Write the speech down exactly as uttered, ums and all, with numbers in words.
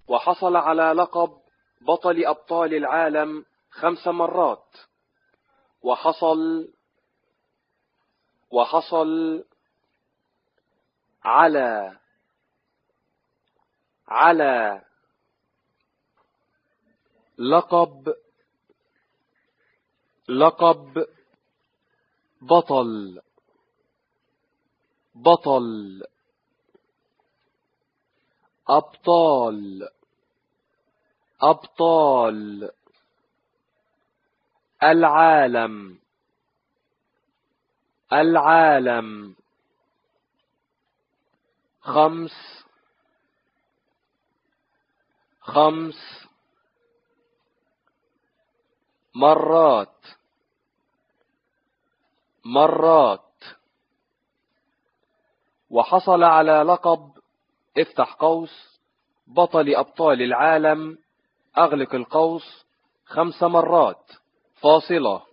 وحصل على لقب بطل أبطال العالم خمس مرات. وحصل وحصل على على لقب لقب بطل بطل أبطال أبطال العالم العالم خمس خمس مرات مرات. وحصل على لقب افتح قوس بطل أبطال العالم أغلق القوس خمس مرات فاصلة.